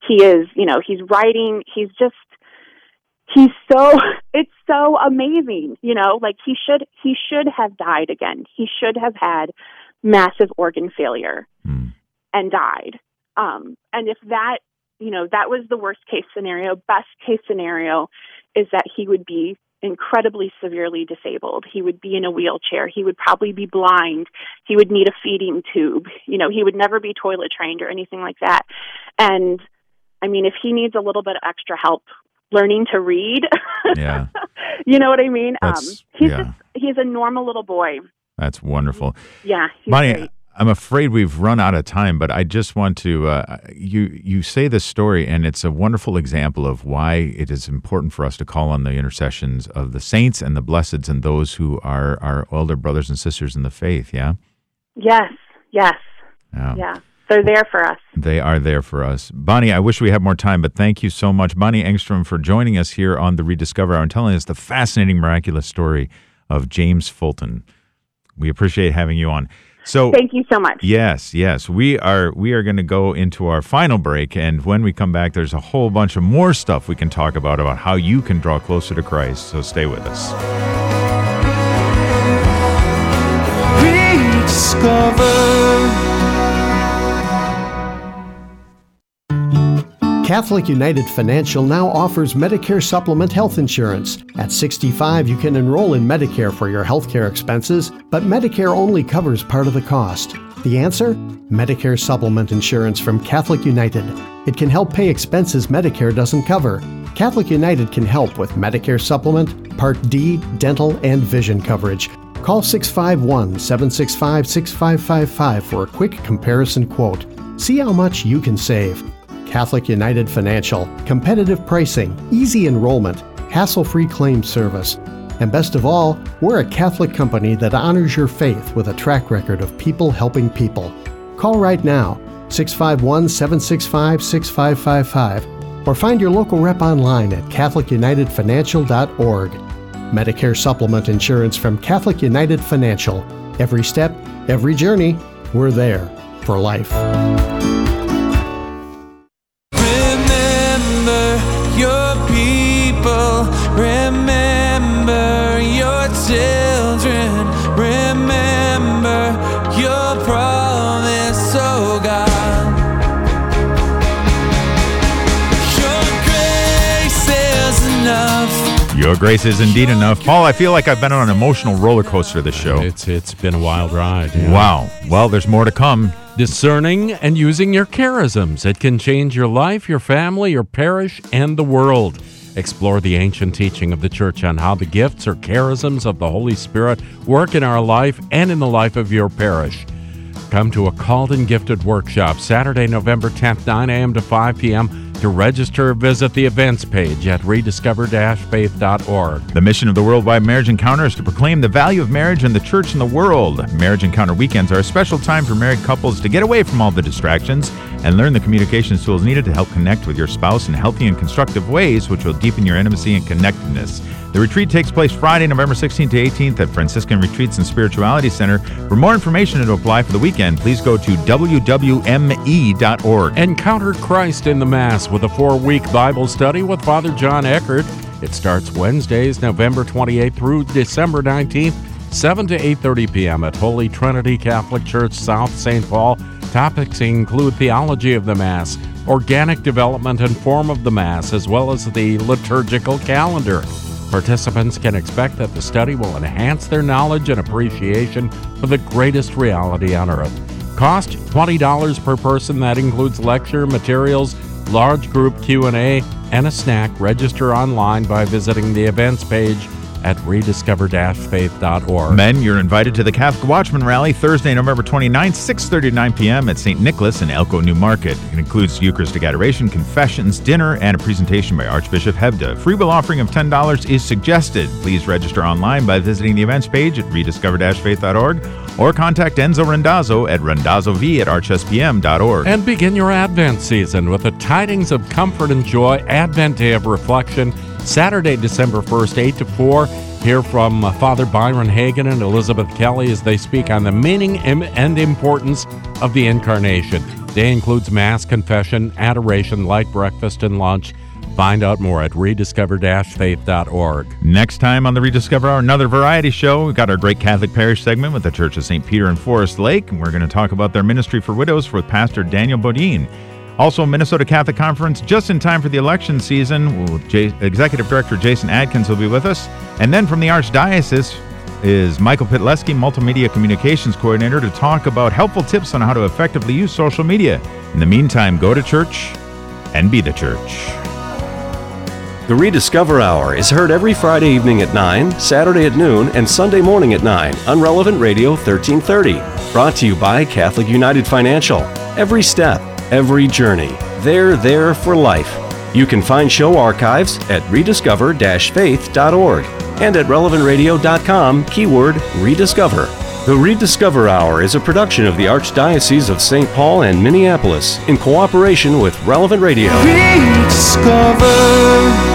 It's so amazing, like he should have died again. He should have had massive organ failure and died. And if that, that was the worst case scenario. Best case scenario is that he would be incredibly severely disabled. He would be in a wheelchair. He would probably be blind. He would need a feeding tube. He would never be toilet trained or anything like that. And I mean, if he needs a little bit of extra help learning to read, yeah. You know what I mean? He's a normal little boy. That's wonderful. Yeah. Bonnie, great. I'm afraid we've run out of time, but I just want to, you say this story, and it's a wonderful example of why it is important for us to call on the intercessions of the saints and the blesseds and those who are our older brothers and sisters in the faith, yeah? Yes. Yeah. They're there for us. They are there for us. Bonnie, I wish we had more time, but thank you so much, Bonnie Engstrom, for joining us here on the Rediscover Hour and telling us the fascinating, miraculous story of James Fulton. We appreciate having you on. So thank you so much. Yes. We are going to go into our final break, and when we come back, there's a whole bunch of more stuff we can talk about how you can draw closer to Christ. So stay with us. Rediscover. Catholic United Financial now offers Medicare Supplement health insurance. At 65, you can enroll in Medicare for your healthcare expenses, but Medicare only covers part of the cost. The answer? Medicare Supplement insurance from Catholic United. It can help pay expenses Medicare doesn't cover. Catholic United can help with Medicare Supplement, Part D, dental, and vision coverage. Call 651-765-6555 for a quick comparison quote. See how much you can save. Catholic United Financial. Competitive pricing, easy enrollment, hassle-free claim service. And best of all, we're a Catholic company that honors your faith with a track record of people helping people. Call right now, 651-765-6555, or find your local rep online at CatholicUnitedFinancial.org. Medicare Supplement insurance from Catholic United Financial. Every step, every journey, we're there for life. Remember your people, remember your children, remember your promise, oh God. Your grace is enough. Your grace is indeed enough. Paul, I feel like I've been on an emotional roller coaster this show. It's been a wild ride. Yeah. Wow. Well, there's more to come. Discerning and using your charisms. It can change your life, your family, your parish, and the world. Explore the ancient teaching of the Church on how the gifts or charisms of the Holy Spirit work in our life and in the life of your parish. Come to a Called and Gifted workshop Saturday, November 10th, 9 a.m. to 5 p.m. To register, visit the events page at rediscover-faith.org. The mission of the Worldwide Marriage Encounter is to proclaim the value of marriage and the church in the world. Marriage Encounter weekends are a special time for married couples to get away from all the distractions and learn the communications tools needed to help connect with your spouse in healthy and constructive ways, which will deepen your intimacy and connectedness. The retreat takes place Friday, November 16th to 18th at Franciscan Retreats and Spirituality Center. For more information and to apply for the weekend, please go to wwme.org. Encounter Christ in the Mass with a 4-week Bible study with Father John Eckert. It starts Wednesdays, November 28th through December 19th, 7 to 8:30 p.m. at Holy Trinity Catholic Church, South St. Paul. Topics include theology of the Mass, organic development and form of the Mass, as well as the liturgical calendar. Participants can expect that the study will enhance their knowledge and appreciation for the greatest reality on earth. Cost $20 per person. That includes lecture materials, large group Q&A, and a snack. Register online by visiting the events page at rediscover-faith.org. Men, you're invited to the Catholic Watchman Rally Thursday, November 29th, 6:30 to 9 p.m. at St. Nicholas in Elko, New Market. It includes Eucharistic adoration, confessions, dinner, and a presentation by Archbishop Hebda. Free will offering of $10 is suggested. Please register online by visiting the events page at rediscover-faith.org or contact Enzo Randazzo at randazzoV@archspm.org. And begin your Advent season with the Tidings of Comfort and Joy Advent Day of Reflection, Saturday, December 1st, 8 to 4. Hear from Father Byron Hagen and Elizabeth Kelly as they speak on the meaning and importance of the Incarnation. Day includes Mass, confession, adoration, light breakfast, and lunch. Find out more at rediscover-faith.org. Next time on the Rediscover Hour, another variety show. We've got our great Catholic parish segment with the Church of St. Peter in Forest Lake, and we're going to talk about their ministry for widows with Pastor Daniel Bodine. Also, Minnesota Catholic Conference, just in time for the election season. Executive Director Jason Adkins will be with us. And then from the Archdiocese is Michael Pitleski, Multimedia Communications Coordinator, to talk about helpful tips on how to effectively use social media. In the meantime, go to church and be the church. The Rediscover Hour is heard every Friday evening at 9, Saturday at noon, and Sunday morning at 9 on Relevant Radio 1330. Brought to you by Catholic United Financial. Every step, every journey. They're there for life. You can find show archives at rediscover-faith.org and at relevantradio.com, keyword Rediscover. The Rediscover Hour is a production of the Archdiocese of St. Paul and Minneapolis in cooperation with Relevant Radio. Rediscover.